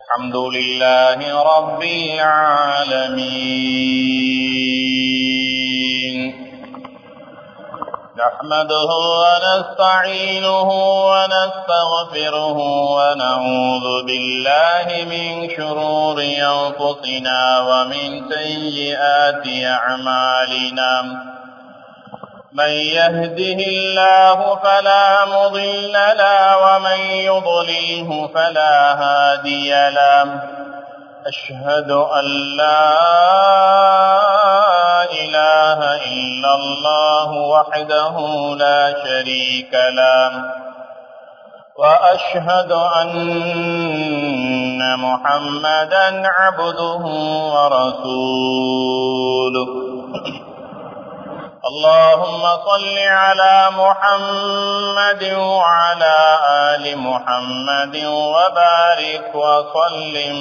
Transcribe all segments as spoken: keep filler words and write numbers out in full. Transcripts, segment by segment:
الحمد لله رب العالمين نحمده ونستعينه ونستغفره ونعوذ بالله من شرور أنفسنا ومن سيئات أعمالنا من يهده الله فلا مضل له ومن يضلله فلا هادي له أشهد أن لا إله إلا الله وحده لا شريك له وأشهد أن محمدا عبده ورسوله اللهم صل على محمد وعلى آل محمد وبارك وسلم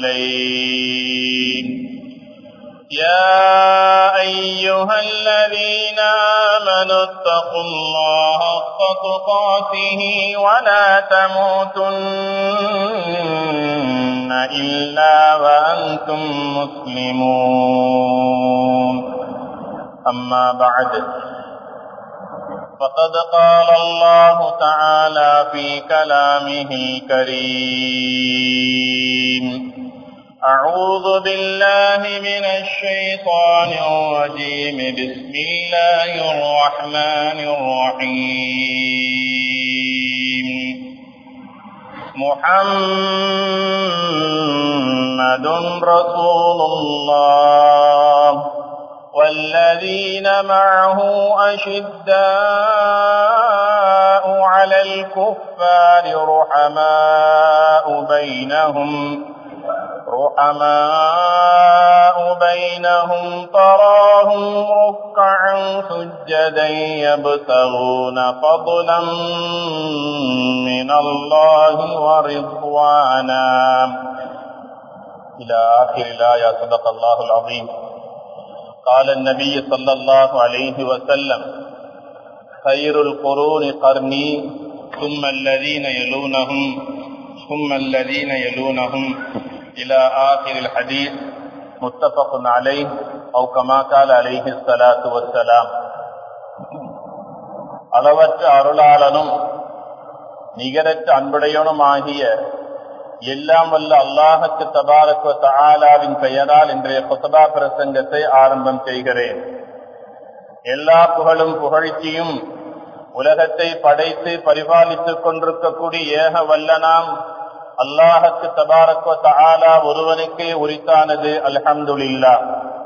عليه يا أيها الذين آمنوا اتقوا الله حق تقاته ولا تموتن إلا وأنتم مسلمون أما بعد فقد قال الله تعالى في كلامه الكريم أعوذ بالله من الشيطان الرجيم بسم الله الرحمن الرحيم محمد رسول الله والذين معه أشداء على الكفار رحماء بينهم رحماء بينهم تراهم ركعا سجدا يبتغون فضلا من الله ورضوانا إلى آخر الآية. صدق الله العظيم. قال النبي صلى الله عليه وسلم خير القرون قرني ثم الذين يلونهم ثم الذين يلونهم إلى آخر الحديث متفق عليه أو كما قال عليه الصلاة والسلام. அளவற்ற அருளாளனும் நிகரற்ற அன்புடையவனும் ஆகிய எல்லாம் வல்ல அல்லாஹ்வுக்கு தபாரக வ தஆலாவின் பெயரால் இன்றைய குத்பா பிரசங்கத்தை ஆரம்பம் செய்கிறேன். எல்லா புகழும் புகழ்ச்சியும் உலகத்தை படைத்து பரிபாலித்துக் கொண்டிருக்கக்கூடிய ஏக வல்லனாம் அல்லாஹ்வுக்கு தபாரக வ தஆலா ஒருவனுக்கே உரித்தானது. அல்ஹம்துலில்லாஹ்.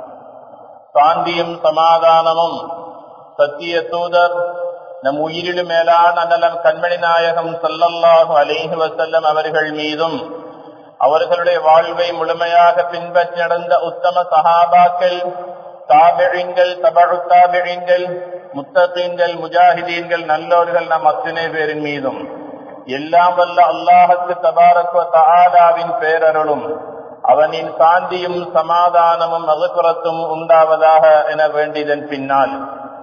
சாந்தியும் சமாதானமும் சத்திய தூதர் நம் உயிரிலும் மேலான அண்ணலம் கண்மணி நாயகம் ஸல்லல்லாஹு அலைஹி வஸல்லம் அவர்கள் மீதும் அவர்களுடைய வாழ்வை முழுமையாக பின்பற்றி நடந்த உத்தம சஹாபாக்கள், தாபிஈன்கள், தபஉ தாபிஈன்கள், முத்தகீன்கள், முஜாஹிதீன்கள், நல்லோர்கள் நம் அத்தனை பேரின் மீதும் எல்லாம் வல்ல அல்லாஹ்வுக்கு தபாரக வ தஆலாவின் பேரருளும் அவனின் சாந்தியும் சமாதானமும் மக்ஃபிரத்தும் உண்டாவதாக என வேண்டியதன் பின்னால்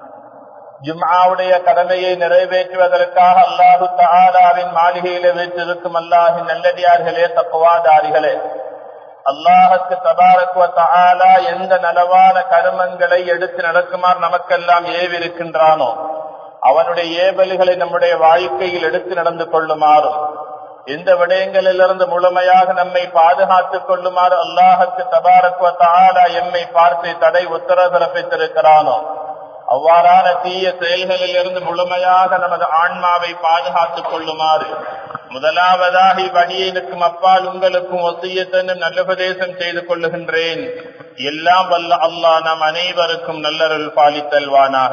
ஜும்ஆவுடைய கடமையை நிறைவேற்றுவதற்காக அல்லாஹு தஆலாவின் மாளிகையிலே வீற்றிருக்கும் அல்லாஹின் நல்லடியார்களே, தக்வாதாரிகளே, அல்லாஹ்வுக்கு தபாரக வ தஆலா எந்த நலவான கர்மங்களை எடுத்து நடக்குமாறு நமக்கெல்லாம் ஏவிருக்கின்றானோ அவனுடைய ஏவல்களை நம்முடைய வாழ்க்கையில் எடுத்து நடந்து கொள்ளுமாறும் எந்த விடயங்களிலிருந்து முழுமையாக நம்மை பாதுகாத்துக் கொள்ளுமாறு அல்லாஹ்வுக்கு தபாரக வ தஆலா எம்மை பார்த்து தடை உத்தரவு பிறப்பித்திருக்கிறானோ அவ்வாறான தீய செயல்களில் இருந்து முழுமையாக நமது ஆன்மாவை பாதுகாத்துக் கொள்ளுமாறு முதலாவதாக இவ்வடியனுக்கும் அப்பால் உங்களுக்கும் வசியத்தென்னும் நல்லுபதேசம் செய்து கொள்ளுகின்றேன். எல்லாம் வல்ல அல்லாஹ் நம் அனைவருக்கும் நல்லருள் பாலித்தல்வானாக.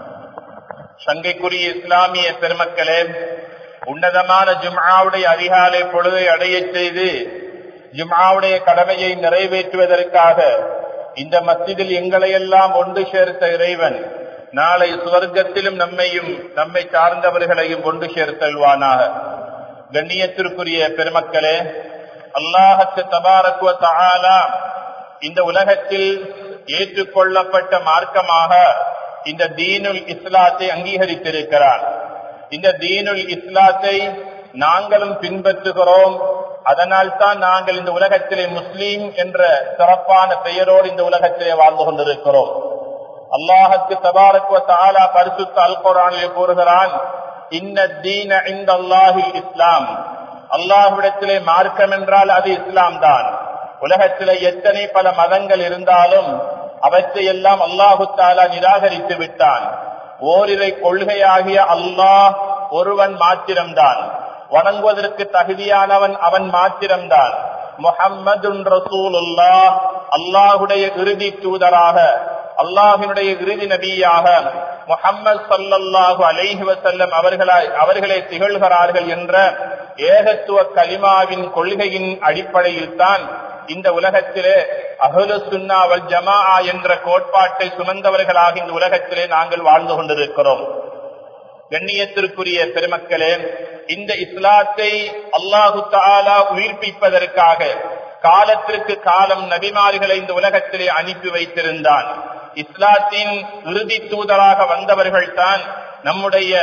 சங்கைக்குரிய இஸ்லாமிய பெருமக்களே, உன்னதமான ஜும்ஆவுடைய அதிகாலை பொழுதை அடைய செய்து ஜும்ஆவுடைய கடமையை நிறைவேற்றுவதற்காக இந்த மஸ்ஜிதில் எங்களையெல்லாம் ஒன்று சேர்த்த இறைவன் நாளை சுவர்க்கத்திலும் நம்மையும் நம்மை சார்ந்தவர்களையும் ஒன்று சேர்த்தல்வானாக. கண்ணியத்திற்குரிய பெருமக்களே, அல்லாஹ்வுக்கு தபாரக வ தஆலா இந்த உலகத்தில் ஏற்றுக்கொள்ளப்பட்ட மார்க்கமாக இந்த தீனுல் இஸ்லாத்தை அங்கீகரித்திருக்கிறார். இந்த தீனுல் இஸ்லாத்தை நாங்களும் பின்பற்றுகிறோம், அதனால் தான் நாங்கள் இந்த உலகத்திலே முஸ்லீம் என்ற சிறப்பான பெயரோடு இந்த உலகத்திலே வாழ்ந்து கொண்டிருக்கிறோம். அல்லாஹ்வுக்கு தபாரக வ தஆலா பரிசுத்த அல் குர்ஆனிலே கூறுகிறான், இன்னத்தீன இன்தல்லாஹில் இஸ்லாம். அல்லாஹ்விடத்திலே மார்க்கம் என்றால் அது இஸ்லாம் தான். உலகத்திலே எத்தனை பல மதங்கள் இருந்தாலும் அவற்றை எல்லாம் அல்லாஹு தஆலா நிராகரித்து விட்டான். ஓரிரை கொள்கையாகிய அல்லாஹ் ஒருவன் மாத்திரம்தான், வணங்குவதற்கு தகுதியானவன் அவன் மாத்திரம்தான். முஹம்மதுன் ரசூலுல்லாஹ், அல்லாஹுடைய இறுதி தூதராக, அல்லாஹினுடைய இறுதி நபியாக முஹம்மது ஸல்லல்லாஹு அலைஹி வஸல்லம் அவர்களாய் அவர்களே திகழ்கிறார்கள் என்ற ஏகத்துவ கலிமாவின் கொள்கையின் அடிப்படையில் தான் இந்த உலகத்திலே அஹ்லு சுன்னா வல் ஜமாஆ என்ற கோட்பாட்டை சுமந்தவர்களாக இந்த உலகத்திலே நாங்கள் வாழ்ந்து கொண்டிருக்கிறோம். கண்ணியத்திற்குரிய பெருமக்களே, இந்த இஸ்லாத்தை அல்லாஹு தஆலா உயிர்ப்பிப்பதற்காக காலத்திற்கு காலம் நபிமார்களை இந்த உலகத்திலே அனுப்பி வைத்திருந்தான். இஸ்லாத்தின் இறுதி தூதராக வந்தவர்கள் தான் நம்முடைய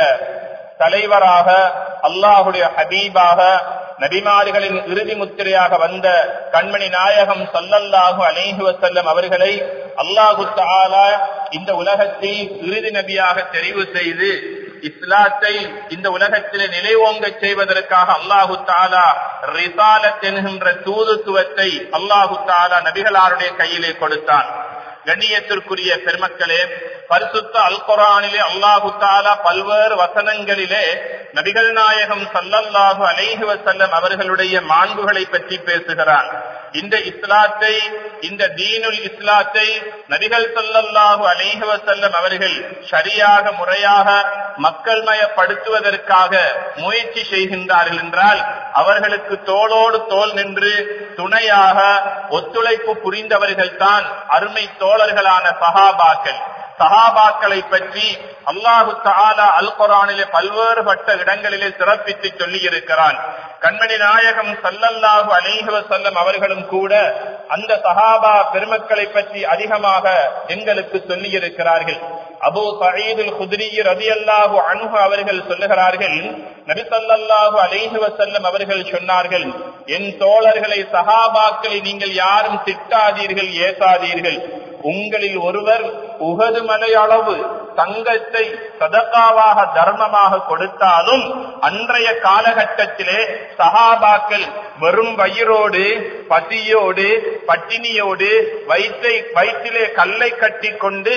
தலைவராக, அல்லாஹுடைய ஹபீபாக, நபிமார்களின் இறுதி முத்திரையாக வந்த கண்மணி நாயகம் ஸல்லல்லாஹு அலைஹி வஸல்லம் அவர்களை அல்லாஹு தஆலா இந்த உலகத்தில் இறுதி நபியாக தெரிவு செய்து இஸ்லாத்தை இந்த உலகத்திலே நிலைவோங்க செய்வதற்காக அல்லாஹு தஆலா ரிசாலத் என்கின்ற தூதுத்துவத்தை அல்லாஹு தஆலா நபிகளாருடைய கையிலே கொடுத்தான். கண்ணியத்திற்குரிய பெருமக்களே, பரிசுத்த அல் குர்ஆனிலே அல்லாஹு தஆலா பல்வேறு வசனங்களிலே நபிகள் நாயகம் ஸல்லல்லாஹு அலைஹி வஸல்லம் அவர்களுடைய மாண்புகளை பற்றி பேசுகிறான். இந்த இஸ்லாத்தை, இந்த தீனுல் இஸ்லாத்தை நபிகள் ஸல்லல்லாஹு அலைஹி வஸல்லம் அவர்கள் சரியாக முறையாக மக்கள் மயப்படுத்துவதற்காக முயற்சி செய்கின்றார்கள் என்றால் அவர்களுக்கு தோளோடு தோள் நின்று துணையாக ஒத்துழைப்பு புரிந்தவர்கள் தான் அருமை தோழர்களான சஹாபாக்கள். சஹாபாக்களை பற்றி அல்லாஹு தஆலா அல் குர்ஆனிலே பல்வேறுபட்ட இடங்களிலே சிறப்பித்து சொல்லி இருக்கிறான். கண்மணி நாயகம் ஸல்லல்லாஹு அலைஹி வஸல்லம் அவர்களும் கூட அந்த சஹாபா பெருமக்களை பற்றி அதிகமாக எங்களுக்கு சொல்லி இருக்கிறார்கள். அபூ சயீத் அல் குத்ரி ரலியல்லாஹு அன்ஹு அவர்கள் சொல்லுகிறார்கள், நபி ஸல்லல்லாஹு அலைஹி வஸல்லம் அவர்கள் சொன்னார்கள், என் தோழர்களை சஹாபாக்களை நீங்கள் யாரும் திட்டாதீர்கள், ஏசாதீர்கள். உங்களில் ஒருவர் உஹது மலை அளவு தங்கத்தை சதகாவாக தர்மமாக கொடுத்தாலும் அன்றைய காலகட்டத்திலே சஹாபாக்கள் வெறும் வயிறோடு, பசியோடு, பட்டினியோடு வயிற்றை வயிற்றிலே கல்லை கட்டி கொண்டு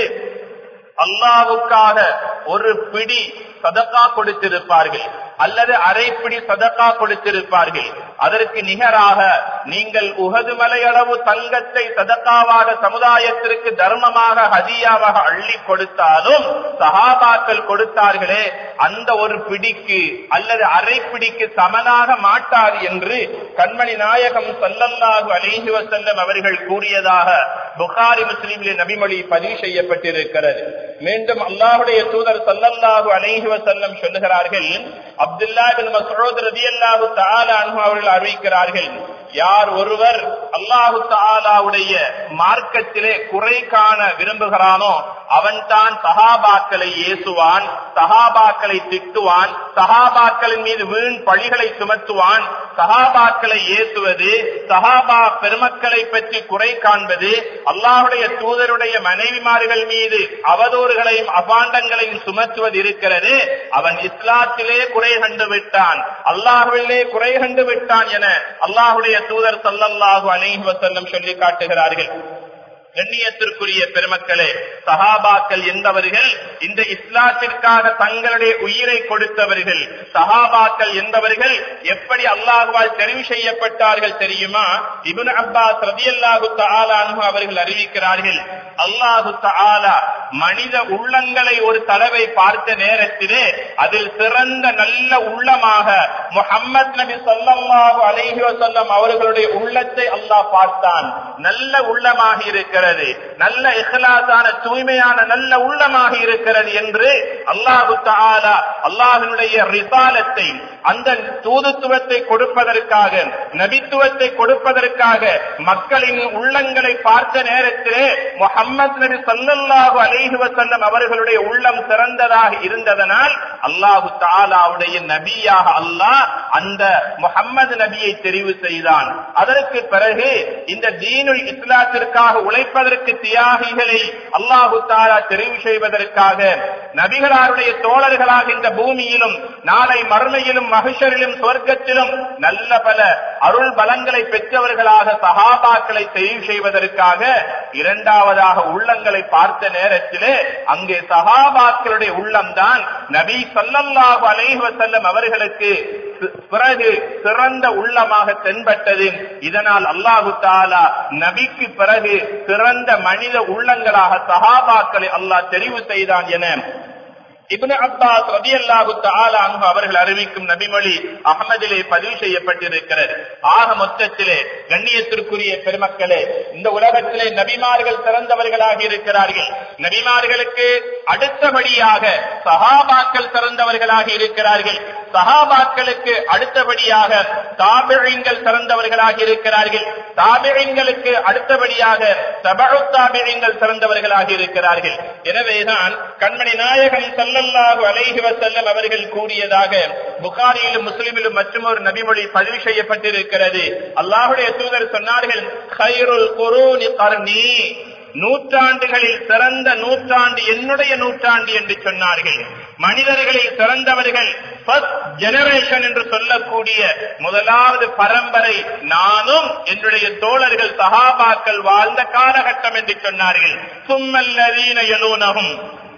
அல்லாஹ்வுக்காக ஒரு பிடி சதகா கொடுத்திருப்பார்கள் அல்லது அரை பிடி சதகா கொடுத்திருப்பார்கள். அதற்கு நிகராக நீங்கள் உஹது மலையளவு தங்கத்தை சதகாவாக சமுதாயத்திற்கு தர்மமாக ஹதியாவாக அள்ளி கொடுத்தாலும் சஹாபாக்கள் கொடுத்தார்களே அந்த ஒரு பிடிக்கு அல்லது அரை பிடிக்கு சமனாக மாட்டார் என்று கண்மணி நாயகம் ஸல்லல்லாஹு அலைஹி வஸல்லம் அவர்கள் கூறியதாக புகாரி முஸ்லிமிலே நபிமொழி பதிவு செய்யப்பட்டிருக்கிறது. மீண்டும் அல்லாஹ்வுடைய தூதர் ஸல்லல்லாஹு அலைஹி வஸல்லம் சொல்லுகிறார்கள், அப்துல்லாஹ் இப்னு மஸ்ஊத் ரலியல்லாஹு தஆலா அன்ஹு அவர்கள் அறிவிக்கிறார்கள், யார் ஒருவர் அல்லாஹு தஆலாவுடைய மார்க்கத்திலே குறை காண விரும்புகிறானோ அவன் தான் சஹாபாக்களை ஏசுவான், சஹாபாக்களை திட்டுவான், சஹாபாக்களின் மீது வீண் பழிகளை சுமத்துவான். சஹாபாக்களை ஏசுவது, சஹாபா பெருமக்களை பற்றி குறை காண்பது, அல்லாஹுடைய தூதருடைய மனைவிமார்கள் மீது அவதூறுகளையும் அபாண்டங்களையும் சுமத்துவது இருக்கிறது, அவன் இஸ்லாத்திலே குறை கண்டு விட்டான், அல்லாஹ்விலே குறை கண்டு விட்டான் என அல்லாஹுடைய தூதர் ஸல்லல்லாஹு அலைஹி வஸல்லம் சொல்லி காட்டுகிறார்கள். கண்ணியத்திற்குரிய பெருமக்களே, சஹாபாக்கள் என்பவர்கள் இந்த இஸ்லாத்திற்காக தங்களுடைய உயிரை கொடுத்தவர்கள். சஹாபாக்கள் என்பவர்கள் எப்படி அல்லாஹ்வால் தெரிவு செய்யப்பட்டார்கள் தெரியுமா? இப்னு அப்பாஸ் ரலியல்லாஹு தஆலா அன்ஹு அவர்கள் அறிவிக்கிறார்கள், அல்லாஹு தஆலா மனித உள்ளங்களை ஒரு தடவை பார்த்த நேரத்திலே அதில் சிறந்த நல்ல உள்ளமாக முஹம்மது நபி ஸல்லல்லாஹு அலைஹி வஸல்லம் அவர்களுடைய உள்ளத்தை அல்லாஹ் பார்த்தான். நல்ல உள்ளமாக இருக்கிறது, நல்ல இஹ்லாஸான தூய்மையான நல்ல உள்ளமாக இருக்கிறது என்று அல்லாஹு தஆலா அல்லாஹ்வுடைய ரிசாலத்தை, அந்த தூதுத்துவத்தை கொடுப்பதற்காக, நபித்துவத்தை கொடுப்பதற்காக மக்களின் உள்ளங்களை பார்த்த நேரத்திலே முஹம்மது நபி ஸல்லல்லாஹு அலைஹி வஸல்லம் அவர்களுடைய உள்ளம் சிறந்ததாக இருந்ததனால் அல்லாஹு தஆலாவுடைய நபியாக அல்லாஹ் அந்த முஹம்மது நபியை தெரிவு செய்தான். அதற்கு பிறகு இந்த தீனுல் இஸ்லாத்திற்காக உழைப்பதற்கு தியாகிகளை அல்லாஹு தஆலா தெரிவு செய்வதற்காக நபிகளாருடைய தோழர்களாக இந்த பூமியிலும் நாளை மறுமையிலும் மஹ்ஷரிலும் சொர்க்கத்திலும் நல்ல பல அருள் பலங்களை பெற்றவர்களாக சஹாபாக்களை தெரிவு செய்வதற்காக இரண்டாவதாக உள்ளங்களை பார்த்த நேரத்திலே அங்கே சஹாபாக்களுடைய உள்ளம்தான் நபி ஸல்லல்லாஹு அலைஹி வஸல்லம் அவர்களுக்கு பிறகு சிறந்த உள்ளமாக தென்பட்டது. இதனால் அல்லாஹு தஆலா நபிக்கு பிறகு சிறந்த மனித உள்ளங்களாக சஹாபாக்களை அல்லாஹ் தெரிவு செய்தான் என இப்னு அப்பாஸ் ரலியல்லாஹு தஆலா அன்ஹு அவர்கள் அறிவிக்கும் நபிமொழி அஹ்மதிலே பதிவு செய்யப்பட்டிருக்கிறது. ஆக மொத்தத்திலே கண்ணியத்திற்குரிய பெருமக்களே, இந்த உலகத்திலே நபிமார்கள் சிறந்தவர்களாக இருக்கிறார்கள். நபிமார்களுக்கு அடுத்தபடியாக சஹாபாக்கள் சிறந்தவர்களாக இருக்கிறார்கள். சஹாபாக்களுக்கு அடுத்தபடியாக தாபிஈன்கள் சிறந்தவர்களாக இருக்கிறார்கள். தாபிஈன்களுக்கு அடுத்தபடியாக தபஉ தாபிஈன்கள் சிறந்தவர்களாக இருக்கிறார்கள். எனவேதான் கண்மணி நாயகம் ஸல்லல்லாஹு அலைஹி வஸல்லம் அவர்கள் கூறியதாக புகாரியிலும் முஸ்லிமிலும் மற்றொரு நபிமொழி பதிவு செய்யப்பட்டிருக்கிறது. அல்லாஹ்வுடைய தூதர் சொன்னார்கள், கைருல் குரூனி கர்னி, நூற்றாண்டுகளில் சிறந்த நூற்றாண்டு என்னுடைய நூற்றாண்டு என்று சொன்னார்கள். மனிதர்களில் சிறந்தவர்கள் ஃபர்ஸ்ட் ஜெனரேஷன் என்று சொல்லக்கூடிய முதலாவது பரம்பரை நானும் என்னுடைய தோழர்கள் சஹாபாக்கள் வாழ்ந்த காலகட்டம் என்று சொன்னார்கள். சும்மல்லதீன யலூனஹும்,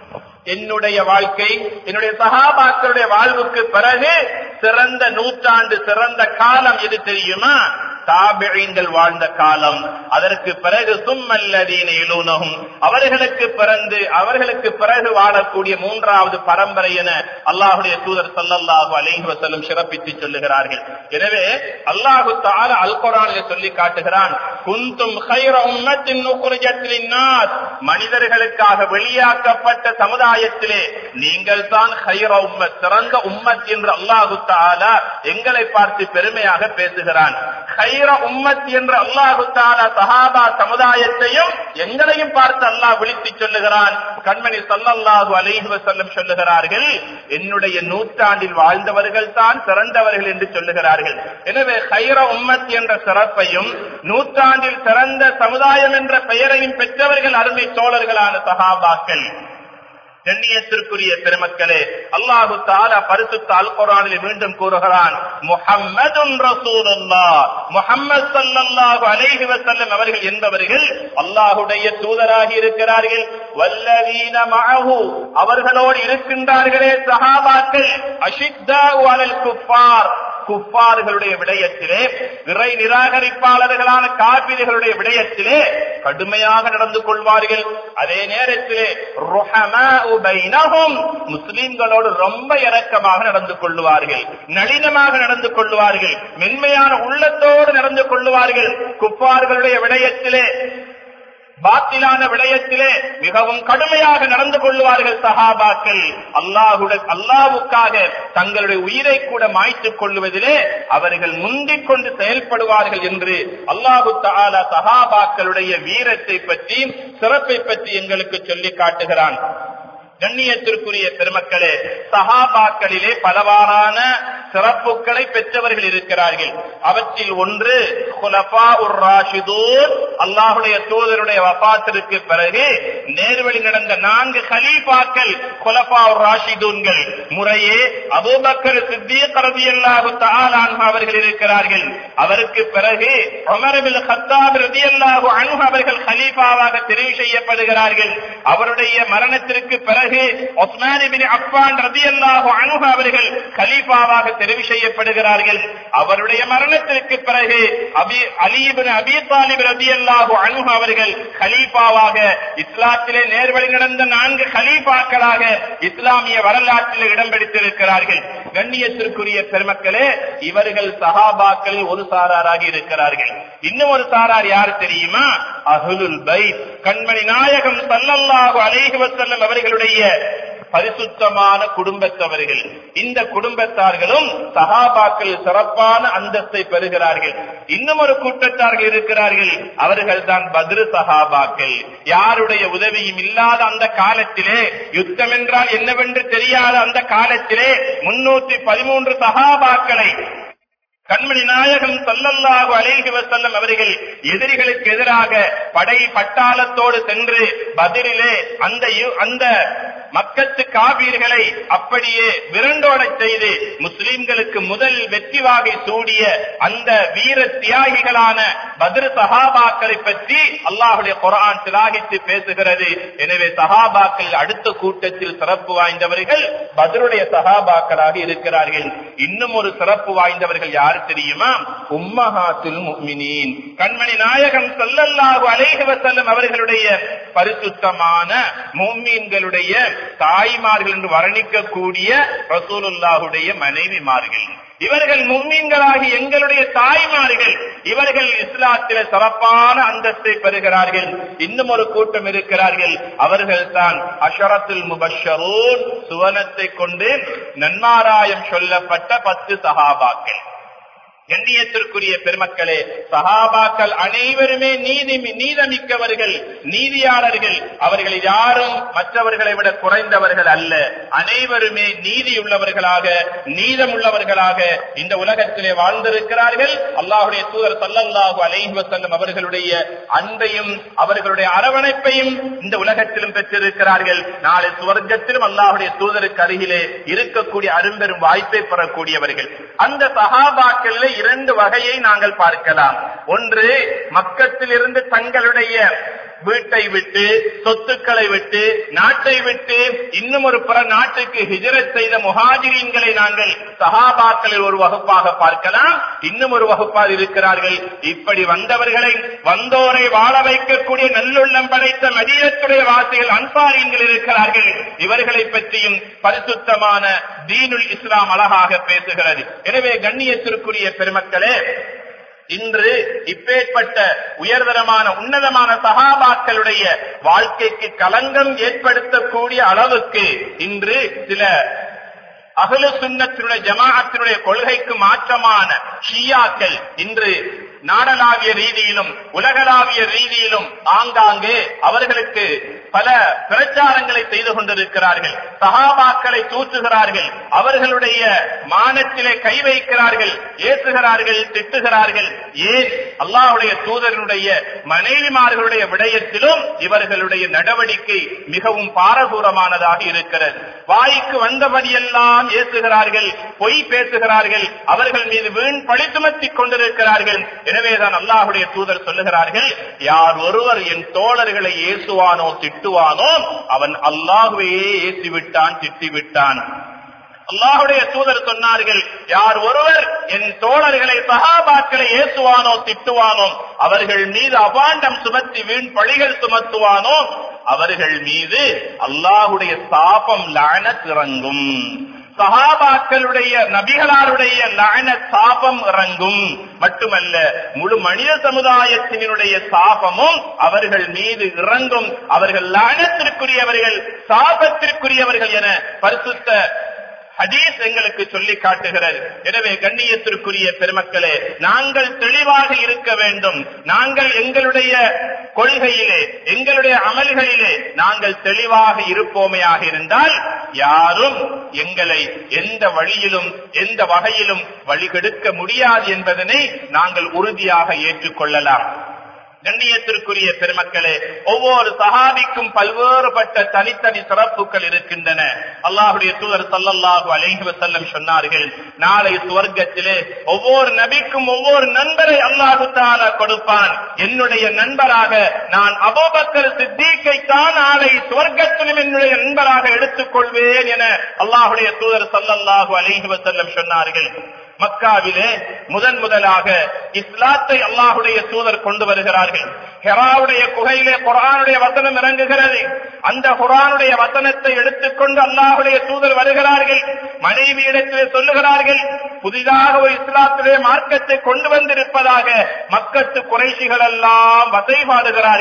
என்னுடைய வாழ்க்கை என்னுடைய சஹாபாக்களுடைய வாழ்வுக்கு பிறகு சிறந்த நூற்றாண்டு சிறந்த காலம் எது தெரியுமா? தாபிஈன்கள் வாழ்ந்த காலம். அதற்கு பிறகு சும்மல்லதீன யலூனஹும், அவர்களுக்கு பிறந்து அவர்களுக்கு பிறகு வாழக்கூடிய மூன்றாவது பரம்பரை என அல்லாஹ்வுடைய தூதர் ஸல்லல்லாஹு அலைஹி வஸல்லம் சிறப்பித்து சொல்லுகிறார்கள். எனவே அல்லாஹ் தஆலா அல் குர்ஆனிலே சொல்லி காட்டுகிறான், குன்தும் கைர உம்மத்தின் உக்ரிஜத் லின்னாஸ், மனிதர்களுக்காக வெளியாக்கப்பட்ட சமுதாயத்திலே நீங்கள் தான் கைர உம்மத், சிறந்த உம்மத் என்று அல்லாஹ் தஆலா எங்களை பார்த்து பெருமையாக பேசுகிறான். கைர உம்மத் என்று அல்லாஹ் தஆலா சஹாபா சமுதாயத்தையும் எங்களையும் பார்த்து அல்லாஹ் விழித்து சொல்லுகிறான். கண்மணி ஸல்லல்லாஹு அலைஹி வஸல்லம் சொல்லுகிறார்கள், என்னுடைய நூற்றாண்டில் வாழ்ந்தவர்கள் தான் சிறந்தவர்கள் என்று சொல்லுகிறார்கள். எனவே கைர உம்மத் என்ற சிறப்பையும் நூற்றாண்டில் சிறந்த சமுதாயம் என்ற பெயரையும் பெற்றவர்கள் அருமை தோழர்களான சஹாபாக்கள். கண்ணியத்திற்குரிய பெருமக்களே, அல்லாஹு தஆலா பரிசுத்த அல் குர்ஆனில் மீண்டும் கூறுகிறான், முஹம்மதுன் ரசூலுல்லாஹ், முஹம்மது ஸல்லல்லாஹு அலைஹி வஸல்லம் அவர்கள் என்பவர்கள் அல்லாஹ்வுடைய தூதராகி இருக்கிறார்கள். வல்லதீன மஅஹு, அவர்களோடு இருக்கின்றார்களே சஹாபாக்கள், அஷித்தாஉ அலல் குஃபார், குஃபார்களுடைய விடயத்திலே, இறை நிராகரிப்பாளர்களான காபிர்களுடைய விடயத்திலே கடுமையாக நடந்து கொள்வார்கள். அதே நேரத்திலே ருஹமாஉ பைனஹும், முஸ்லிம்களோடு ரொம்ப இரக்கமாக நடந்து கொள்வார்கள், நளினமாக நடந்து கொள்வார்கள், மென்மையான உள்ளத்தோடு நடந்து கொள்வார்கள். குஃபார்களுடைய விடயத்திலே, பாத்திலான விடயத்திலே மிகவும் கடுமையாக நடந்து கொள்வார்கள் சஹாபாக்கள். அல்லாஹுடைய அல்லாஹ்வுக்காக தங்களுடைய உயிரை கூட மாய்த்துக் கொள்வதிலே அவர்கள் முந்திக் கொண்டு செயல்படுவார்கள் என்று அல்லாஹு தஆலா சஹாபாக்களுடைய வீரத்தை பற்றி சிறப்பை பற்றி எங்களுக்கு சொல்லி காட்டுகிறான். கண்ணியத்திற்குரிய பெருமக்களே, சஹாபாக்களிலே பலவாறான சிறப்புகளை பெற்றவர்கள் இருக்கிறார்கள். அவற்றில் ஒன்று குலஃபாஉர் ராஷிதூன், அல்லாஹ்வுடைய தூதருடைய வஃபாத்திற்கு பிறகு நேர்வழி நடந்த நான்கு கலீஃபாக்கள் குலஃபாஉர் ராஷிதூன்கள். முறையே அபூபக்கர் சித்தீக் ரலியல்லாஹு தஆலா அன்ஹு அவர்கள் இருக்கிறார்கள். அவருக்கு பிறகு உமர் இப்னு கத்தாப் ரலியல்லாஹு அன்ஹு அவர்கள் கலீஃபாவாக தெரிவு செய்யப்படுகிறார்கள். அவருடைய மரணத்திற்கு பிறகு உஸ்மான் இப்னு அஃபான் ரலியல்லாஹு அன்ஹு அவர்கள் கலீஃபாவாக தெரிவு செய்யப்படுகிறார்கள். அவருடைய மரணத்திற்கு பிறகு அபி அலி இப்னு அபி தாலிப் ரலியல்லாஹு அன்ஹு அவர்கள் கலீஃபாவாக இஸ்லாத்திலே நேர்வழி நடந்த நான்கு கலீஃபாக்களாக இஸ்லாமிய வரலாற்றில் இடம் பிடித்திருக்கிறார்கள். கண்ணியத்திற்குரிய பெருமக்களே, இவர்கள் சஹாபாக்களில் ஒரு சாராராக இருக்கிறார்கள். இன்னும் ஒரு சாரார் யார் தெரியுமா? அஹ்லுல் பைத், கண்மணி நாயகம் ஸல்லல்லாஹு அலைஹி வஸல்லம் அவர்களுடைய பரிசுத்தமான குடும்பத்தவர்கள். இந்த குடும்பத்தார்களும் சஹாபாக்கள் சிறப்பான அந்தஸ்தை பெறுகிறார்கள். இன்னும் ஒரு கூட்டத்தார்கள் இருக்கிறார்கள், அவர்கள் தான் பத்ரு சஹாபாக்கள். யாருடைய உதவியும் இல்லாத அந்த காலத்திலே, யுத்தம் என்றால் என்னவென்று தெரியாத அந்த காலத்திலே முன்னூற்றி பதிமூன்று சஹாபாக்களை கண்மணி நாயகம் ஸல்லல்லாஹு அலைஹி வஸல்லம் அவர்கள் எதிரிகளுக்கு எதிராக படை பட்டாளத்தோடு சென்று பதிரிலே அந்த அந்த மக்கத்து காபீர்களை அப்படியே விரண்டோட செய்து முஸ்லிம்களுக்கு முதல் வெற்றி வாகை சூடிய அந்த வீர தியாகிகளான பத்ர் சஹாபாக்களை பற்றி அல்லாஹ்வுடைய குர்ஆன் திலாகித்து பேசுகிறது. எனவே சஹாபாக்கள் அடுத்த கூட்டத்தில் சிறப்பு வாய்ந்தவர்கள் பத்ருடைய சஹாபாக்களாக இருக்கிறார்கள். இன்னும் ஒரு சிறப்பு வாய்ந்தவர்கள் யார் தெரியுமா? உம்மஹாத்துல் முஃமினீன், கண்மணி நாயகம் ஸல்லல்லாஹு அலைஹி வஸல்லம் அவர்களுடைய பரிசுத்தமான முஃமின்களுடைய தாய்மார்கள் என்று வர்ணிக்கக்கூடிய ரசூலுல்லாஹுடைய மனைவிமார்கள். இவர்கள் முஃமின்களாகி எங்களுடைய தாய்மார்கள். இவர்கள் இஸ்லாத்திலே சிறப்பான அந்தஸ்தை பெறுகிறார்கள். இன்னும் ஒரு கூட்டம் இருக்கிறார்கள், அவர்கள் தான் அஷரத்துல் முபஷ்ஷரூன், சுவனத்தை கொண்டு நன்மாராயம் சொல்லப்பட்ட பத்து சஹாபாக்கள். கண்ணியத்திற்குரிய பெருமக்களே, சஹாபாக்கள் அனைவருமே நீதி நீதமிக்கவர்கள், நீதியாளர்கள். அவர்கள் யாரும் மற்றவர்களை விட குறைந்தவர்கள் அல்ல. அனைவருமே நீதியுள்ளவர்களாக நீதமுள்ளவர்களாக இந்த உலகத்திலே வாழ்ந்திருக்கிறார்கள். அல்லாஹ்வுடைய தூதர் ஸல்லல்லாஹு அலைஹி வஸல்லம் அவர்களுடைய அன்பையும் அவர்களுடைய அரவணைப்பையும் இந்த உலகத்திலும் பெற்றிருக்கிறார்கள். நாளை சுவர்க்கத்திலும் அல்லாஹ்வுடைய தூதருக்கு அருகிலே இருக்கக்கூடிய அரும்பெரும் வாய்ப்பை பெறக்கூடியவர்கள். அந்த சஹாபாக்களிலே இரண்டு வகையை நாங்கள் பார்க்கலாம். ஒன்று, மக்கத்தில் இருந்து தங்களுடைய வீட்டை விட்டு, சொத்துக்களை விட்டு, நாட்டை விட்டு இன்னும் ஒரு பிற நாட்டுக்கு ஹிஜ்ரத் செய்த முஹாஜிரீன்களை நாங்கள் சஹாபாக்களில் ஒரு வகுப்பாக பார்க்கலாம். இன்னும் ஒரு வகுப்பாக இருக்கிறார்கள், இப்படி வந்தவர்களை வந்தோரை வாழ வைக்கக்கூடிய நல்லுள்ளம் படைத்த மதீனத்துடைய வாசிகள் அன்சாரீன்கள் இருக்கிறார்கள். இவர்களை பற்றியும் பரிசுத்தமான தீனுல் இஸ்லாம் அழகாக பேசுகிறது. எனவே கண்ணியத்திற்குரிய பெருமக்களே, இன்று இப்பேற்பட்ட உயர்தரமான உன்னதமான சஹாபாக்களுடைய வாழ்க்கைக்கு களங்கம் ஏற்படுத்தக்கூடிய அளவுக்கு இன்று சில அஹ்லு சுன்னத்தினுடைய ஜமாஅத்தினுடைய கொள்கைக்கு மாற்றமான ஷியாக்கள் இன்று நாடளாவிய ரீதியிலும் உலகளாவிய ரீதியிலும் ஆங்காங்கே அவர்களுக்கு பல பிரச்சாரங்களை செய்து கொண்டிருக்கிறார்கள். சஹாபாக்களை தூற்றுகிறார்கள், அவர்களுடைய மானத்திலே கை வைக்கிறார்கள், ஏற்றுகிறார்கள், திட்டுகிறார்கள். ஏன்? அல்லாஹ்வுடைய தூதருடைய மனைவிமார்களுடைய விடயத்திலும் இவர்களுடைய நடவடிக்கை மிகவும் பாரதூரமானதாக இருக்கிறது. வாய்க்கு வந்தபடியெல்லாம் ஏற்றுகிறார்கள், பொய் பேசுகிறார்கள், அவர்கள் மீது வீண் பழி சுமத்திக் கொண்டிருக்கிறார்கள். எனவேதான் அல்லாஹ்வுடைய தூதர் சொல்லுகிறார்கள், யார் ஒருவர் என் தோழர்களை ஏசுவானோ திட்டுவானோ அவன் அல்லாஹ்வையே ஏசிவிட்டான், திட்டிவிட்டான். அல்லாஹ்வுடைய தூதர் சொன்னார்கள், யார் ஒருவர் என் தோழர்களை சஹாபாக்களை ஏசுவானோ திட்டுவானோ, அவர்கள் மீது அபாண்டம் சுமத்தி வீண் பழிகள் சுமத்துவானோ அவர்கள் மீது அல்லாஹ்வுடைய சாபம் லஅனத் இறங்கும். சஹாபாக்களுடைய நபிகளாருடைய லஅனத் சாபம் இறங்கும். மட்டுமல்ல, முழு மனித சமுதாயத்தினுடைய சாபமும் அவர்கள் மீது இறங்கும். அவர்கள் லஅனத்திற்குரியவர்கள், சாபத்திற்குரியவர்கள் என பரிசுத்த ஹதீஸ் எங்களுக்கு சொல்லி காட்டுகிறது. எனவே கண்ணியத்திற்குரிய பெருமக்களே, நாங்கள் தெளிவாக இருக்க வேண்டும். நாங்கள் எங்களுடைய கொள்கையிலே, எங்களுடைய அமல்களிலே நாங்கள் தெளிவாக இருப்போமையாக இருந்தால் யாரும் எங்களை எந்த வழியிலும் எந்த வகையிலும் வழிகெடுக்க முடியாது என்பதனை நாங்கள் உறுதியாக ஏற்றுக்கொள்ளலாம். கண்ணியத்திற்குரிய பெருமக்களே, ஒவ்வொரு சஹாபிக்கும் பல்வேறுபட்ட தனித்தனி சிறப்புகள் இருக்கின்றன. அல்லாஹ்வுடைய தூதர் ஸல்லல்லாஹு அலைஹி வஸல்லம் சொன்னார்கள், நாளை சுவர்க்கத்திலே ஒவ்வொரு நபிக்கும் ஒவ்வொரு நண்பரை அல்லாஹ் தஆலா கொடுப்பான். என்னுடைய நண்பராக நான் அபூபக்கர் சித்தீக்கை தான் நாளை சுவர்க்கத்திலும் என்னுடைய நண்பராக எடுத்துக் கொள்வேன் என அல்லாஹ்வுடைய தூதர் ஸல்லல்லாஹு அலைஹி வஸல்லம் சொன்னார்கள். மக்காவிலே முதன் முதலாக இஸ்லாத்தை அல்லாஹ்வுடைய தூதர் கொண்டு வருகிறார்கள். ஹிராவுடைய குகையிலே குர்ஆனுடைய வசனம் இறங்குகிறது. அந்த குர்ஆனுடைய வசனத்தை எடுத்துக்கொண்டு அல்லாஹ்வுடைய தூதர் வருகிறார்கள். மனைவியிடத்திலே சொல்லுகிறார்கள், புதிதாக ஒரு இஸ்லாத்துடைய மார்க்கத்தை கொண்டு வந்திருப்பதாக மக்கத்து குறைஷிகள் எல்லாம் வசைபாடுகிறார்கள்.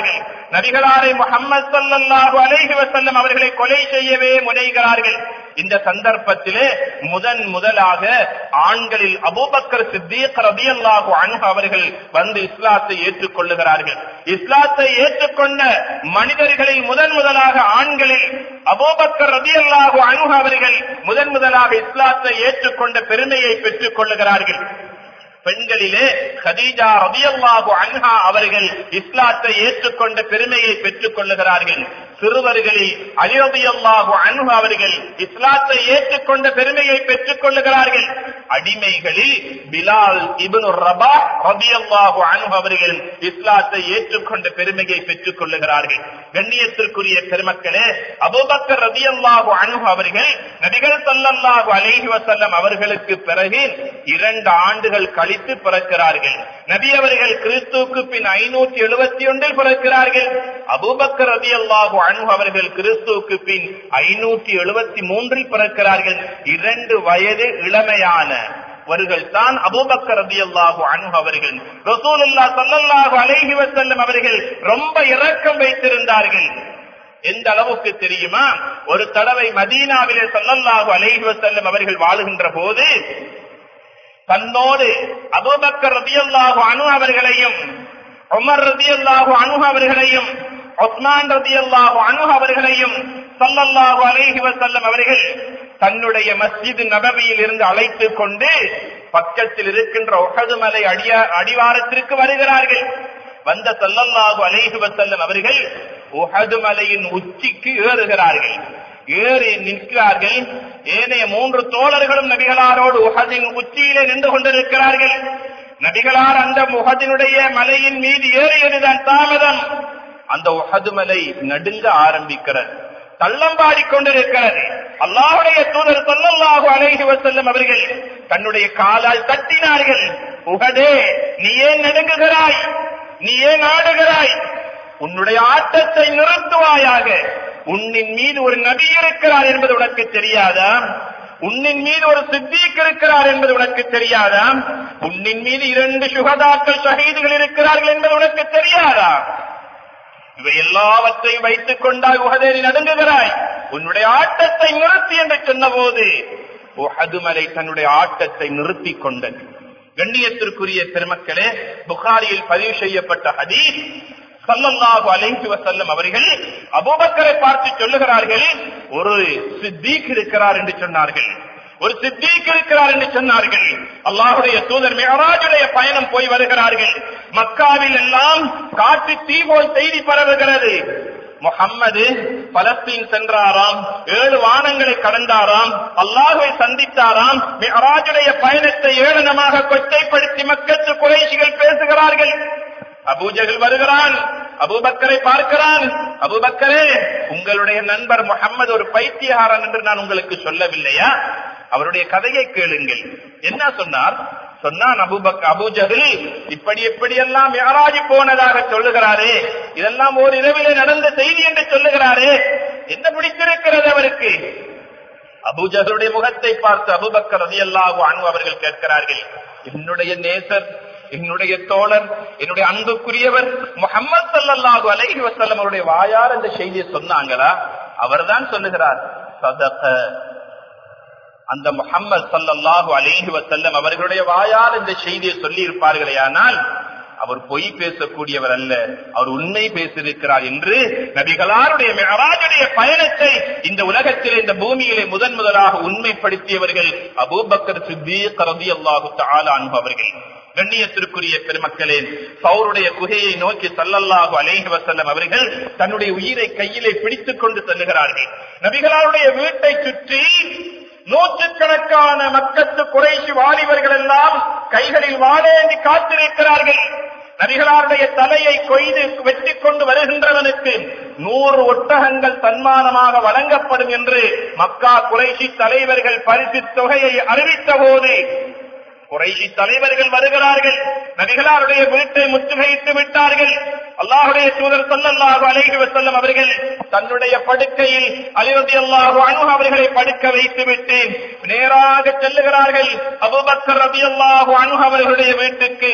நபிகளாரை முஹம்மது ஸல்லல்லாஹு அலைஹி வஸல்லம் அவர்களை கொலை செய்யவே முனைகிறார்கள். இந்த சந்தர்ப்பத்திலே முதன் முதலாக ஆண்களில் அபூபக்கர் சித்தீக் ரலியல்லாஹு அன்ஹு அவர்கள் வந்து இஸ்லாத்தை ஏற்றுக்கொள்ளுகிறார்கள். இஸ்லாத்தை ஏற்றுக்கொண்ட மனிதர்களில் முதன் முதலாக ஆண்களில் அபூபக்கர் ரலியல்லாஹு அன்ஹு அவர்கள் முதன் முதலாக இஸ்லாத்தை ஏற்றுக்கொண்ட பெருமையை பெற்றுக் கொள்ளுகிறார்கள். பெண்களிலே கதீஜா ரலியல்லாஹு அன்ஹா அவர்கள் இஸ்லாத்தை ஏற்றுக்கொண்ட பெருமையை பெற்றுக் கொள்ளுகிறார்கள். சிறுவர்களில் அலி ரலியல்லாஹு அன்ஹு அவர்கள் இஸ்லாத்தை ஏற்றுக்கொண்ட பெருமையை பெற்றுக் கொள்ளுகிறார்கள். அடிமைகளில் பிலால் இப்னு ரபாஹ் ரலியல்லாஹு அன்ஹு அவர்கள் இஸ்லாத்தை ஏற்றுக்கொண்ட பெருமையை பெற்றுக் கொள்ளுகிறார்கள். கண்ணியத்திற்குரிய பெருமக்களே, அபூபக்கர் ரலியல்லாஹு அன்ஹு அவர்கள் நபிகள் ஸல்லல்லாஹு அலைஹி வஸல்லம் அவர்களுக்கு பிறகு இரண்டு ஆண்டுகள் கழித்து பிறக்கிறார்கள். நபி அவர்கள் கிறிஸ்துவுக்கு பின் ஐநூற்றி எழுபத்தி ஒன்றில் பிறக்கிறார்கள். அபூபக்கர் ரலியல்லாஹு அன்ஹு அவர்கள் கிறிஸ்துவுக்கு பின் ஐநூற்றி எழுபத்தி மூன்றில் பிறக்கிறார்கள். இரண்டு வயது இளமையான அவர்கள் தான் அபூபக்கர் ரலியல்லாஹு அன்ஹு அவர்கள். ரசூலுல்லாஹ் ஸல்லல்லாஹு அலைஹி வஸல்லம் அவர்கள் ரொம்ப இரக்கம் வைத்திருந்தார்கள். எந்த அளவுக்கு தெரியுமா? ஒரு தடவை மதீனாவிலே ஸல்லல்லாஹு அலைஹி வஸல்லம் அவர்கள் வாழுகின்ற போது தன்னோடு அபூபக்கர் ரலியல்லாஹு அன்ஹு அவர்களையும் உமர் ரலியல்லாஹு அன்ஹு அவர்களையும் உஸ்மான் ரலியல்லாஹு அன்ஹு அவர்களையும் ஸல்லல்லாஹு அலைஹி வஸல்லம் அவர்கள் தன்னுடைய மஸ்ஜித் நபவியில் இருந்து அழைத்துக் கொண்டு பக்கத்தில் இருக்கின்ற உஹது மலை அடியா அடிவாரத்திற்கு வருகிறார்கள். வந்த ஸல்லல்லாஹு அலைஹி வஸல்லம் அவர்கள் உஹது மலையின் உச்சிக்கு ஏறுகிறார்கள். ஏறி நிற்கிறார்கள். ஏனைய மூன்று தோழர்களும் நபிகளாரோடு உஹதின் உச்சியிலே நின்று கொண்டிருக்கிறார்கள். நபிகளார் அந்த உஹதினுடைய மலையின் மீது ஏறியதுதான் தாமதம். அந்த உஹது மலை நடுங்க ஆரம்பிக்கிறது, தள்ளம்பாடி கொண்டிருக்கிறது. அல்லாஹ்வுடைய தூதர் ஸல்லல்லாஹு அலைஹி வஸல்லம் அவர்கள் தன்னுடைய காலால் தட்டினார்கள். உஹதே, நீ ஏன் நடுங்குகிறாய்? நீ ஏன் ஆடுகிறாய்? உன்னுடைய ஆட்டத்தை நிறுத்துவாயாக. உன்னின் மீது ஒரு நபி இருக்கிறார் என்பது உனக்கு தெரியாதா? உன்னின் மீது ஒரு சித்தீக் இருக்கிறார் என்பது உனக்கு தெரியாதா? உன்னின் மீது இரண்டு சுஹதாக்கள் ஷஹீதுகள் இருக்கிறார்கள் என்பது உனக்கு தெரியாதா? இவை எல்லாவற்றையும் வைத்துக் கொண்டாய் உஹதே நீ நடுங்குகிறாய். உன்னுடைய ஆட்டத்தை நிறுத்தி என்று சொன்ன போது உஹது மலை தன்னுடைய ஆட்டத்தை நிறுத்தி கொண்டது. கண்ணியத்திற்குரிய பெருமக்களே, புகாரியில் பதிவு செய்யப்பட்ட ஹதீஸ், ஸல்லல்லாஹு அலைஹி வஸல்லம் அவர்கள் அபூபக்கரை பார்த்து சொல்லுகிறார்கள், ஒரு சித்தீக் இருக்கிறார் என்று சொன்னார்கள். ஒரு சித்தீக் இருக்கிறார் என்று சொன்னார்கள். அல்லாஹ்வுடைய தூதர் மிஅராஜுடைய பயணம் போய் வருகிறார்கள். மக்காவில் எல்லாம் காற்று தீ போல் செய்தி பரவுகிறது. முஹம்மது பலஸ்தீன் சென்றாராம், ஏழு வானங்களை கடந்தாராம், அல்லாஹ்வை சந்தித்தாராம். மிஅராஜுடைய பயணத்தை ஏளனமாக கொச்சைப்படுத்தி மக்கத்து குறைஷிகள் பேசுகிறார்கள். அபூஜஹல் வருகிறான், அபூபக்கரை பார்க்கிறான். அபூபக்கரே, உங்களுடைய நண்பர் முஹம்மது ஒரு பைத்தியகாரன் என்று நான் உங்களுக்கு சொல்லவில்லையா? அவருடைய கதையை கேளுங்கள். என்ன சொன்னார்? சொன்னான் அபூபக் அபூஜஹல் இப்படி எப்படி எல்லாம் மிஅராஜ் போனதாக சொல்லுகிறாரே, இதெல்லாம் ஒரு இரவிலே நடந்த செய்தி என்று சொல்லுகிறாரே, என்ன பிடித்திருக்கிறது அவருக்கு? அபூஜஹலுடைய முகத்தை பார்த்து அபூபக்கர் ரலியல்லாஹு அன்ஹு அவர்கள் கேட்கிறார்கள், என்னுடைய நேசர், என்னுடைய தோழர், என்னுடைய அன்புக்குரியவர் முஹம்மது ஸல்லல்லாஹு அலைஹி வஸல்லம் அவருடைய வாயால் அந்த செய்தியை சொன்னாங்களா? அவர்தான் சொல்லுகிறார், சதக. அந்த முஹம்மது ஸல்லல்லாஹு அலைஹி வஸல்லம் அவர்களுடைய வாயால் இந்த செய்தியை சொல்லி இருப்பார்களே, ஆனால் அவர் பொய் பேசக்கூடியவர் அல்ல, அவர் உண்மை பேசியிருக்கிறார் என்று நபிகளாருடைய மிஅராஜுடைய பயணத்தை இந்த உலகத்திலே, இந்த பூமியிலே முதன் முதலாக உண்மைப்படுத்தியவர்கள் அபூபக்கர் சித்தீக் ரலியல்லாஹு தஆலா அன்ஹு அவர்கள். கண்ணியத்திற்குரிய பெருமக்களே, சௌருடைய குகையை நோக்கி ஸல்லல்லாஹு அலைஹி வஸல்லம் அவர்கள் தன்னுடைய உயிரை கையிலே பிடித்துக் கொண்டு செல்லுகிறார்கள். நபிகளாருடைய வீட்டை சுற்றி நூற்றுக்கணக்கான மக்கத்து குறைஷி வாலிபர்கள் எல்லாம் கைகளில் வாளேந்தி காத்திருக்கிறார்கள். நபிகளாருடைய தலையை கொய்து வெட்டி கொண்டு வருகின்றவனுக்கு நூறு ஒட்டகங்கள் சன்மானமாக வழங்கப்படும் என்று மக்கா குறைஷி தலைவர்கள் பரிசு தொகையை அறிவித்த போது குறைஷி தலைவர்கள் வருகிறார்கள். நபிகளாருடைய வீட்டை முற்றுகையிட்டு விட்டார்கள். அல்லாஹ்வுடைய தூதர் ஸல்லல்லாஹு அலைஹி வஸல்லம் அவர்கள் தன்னுடைய படுக்கையில் அலி ரலியல்லாஹு அன்ஹு அவர்களை படுக்க வைத்துவிட்டு நேராக செல்லுகிறார்கள் அபூபக்கர் ரலியல்லாஹு அன்ஹு அவர்களுடைய வீட்டுக்கு.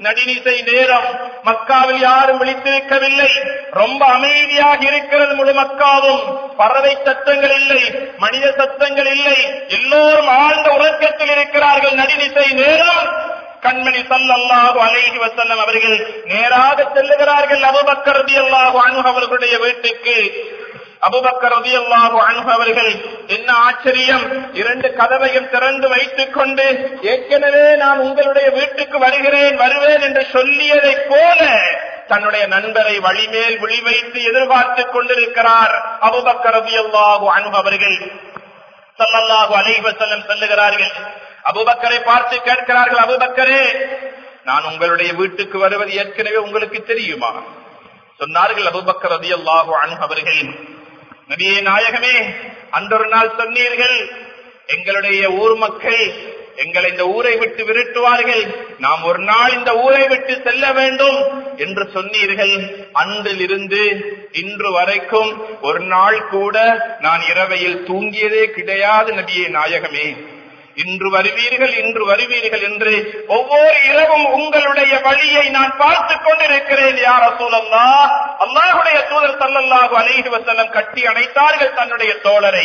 நடினிசை நேரம். மக்காவில் யாரும் விழித்திருக்கவில்லை. ரொம்ப அமைதியாக இருக்கிறது முழு மக்காவும். பறவை சத்தங்கள் இல்லை, மனித சத்தங்கள் இல்லை. எல்லோரும் ஆழ்ந்த உறக்கத்தில் இருக்கிறார்கள். நடினிசை நேரம். கண்மணி ஸல்லல்லாஹு அலைஹி வஸல்லம் அவர்கள் நேராக செல்லுகிறார்கள் அபூபக்கர் ரலியல்லாஹு அன்ஹு அவர்களுடைய வீட்டுக்கு. அபூபக்கர் ரலியல்லாஹு அன்ஹு அவர்கள் என்ன ஆச்சரியம், இரண்டு கதவையும் திறந்து வைத்துக் கொண்டு ஏற்கனவே நான் உங்களுடைய வீட்டுக்கு வருகிறேன் வருவேன் என்று சொல்லியதை போல தன்னுடைய நண்பரை வழிமேல் விழி வைத்து எதிர்பார்த்துக் கொண்டிருக்கிறார் அபூபக்கர் ரலியல்லாஹு அன்ஹு அவர்கள். ஸல்லல்லாஹு அலைஹி வஸல்லம் சொல்லுகிறார்கள், அபூபக்கரை பார்த்து கேட்கிறார்கள், அபூபக்கரே, நான் உங்களுடைய வீட்டுக்கு வருவது ஏற்கனவே உங்களுக்கு தெரியுமா? சொன்னார்கள் அபூபக்கர் ரலியல்லாஹு அன்ஹு அவர்கள், நபியே நாயகமே, அன்றொரு நாள் சொன்னீர்கள் எங்களுடைய ஊர் மக்கள் எங்களை இந்த ஊரை விட்டு விரட்டுவார்கள், நாம் ஒரு நாள் இந்த ஊரை விட்டு செல்ல வேண்டும் என்று சொன்னீர்கள். அன்றிலிருந்து இன்று வரைக்கும் ஒரு நாள் கூட நான் இரவையில் தூங்கியதே கிடையாது நபியே நாயகமே. இன்று வருவீர்கள் இன்று வருவீர்கள் என்று ஒவ்வொரு இரவும் உங்களுடைய வழியை நான் பார்த்துக் கொண்டிருக்கிறேன் யா ரசூலல்லாஹ். அல்லாஹ்வுடைய தூதர் ஸல்லல்லாஹு அலைஹி வஸல்லம் கட்டி அணைத்தார்கள் தன்னுடைய தோழரை.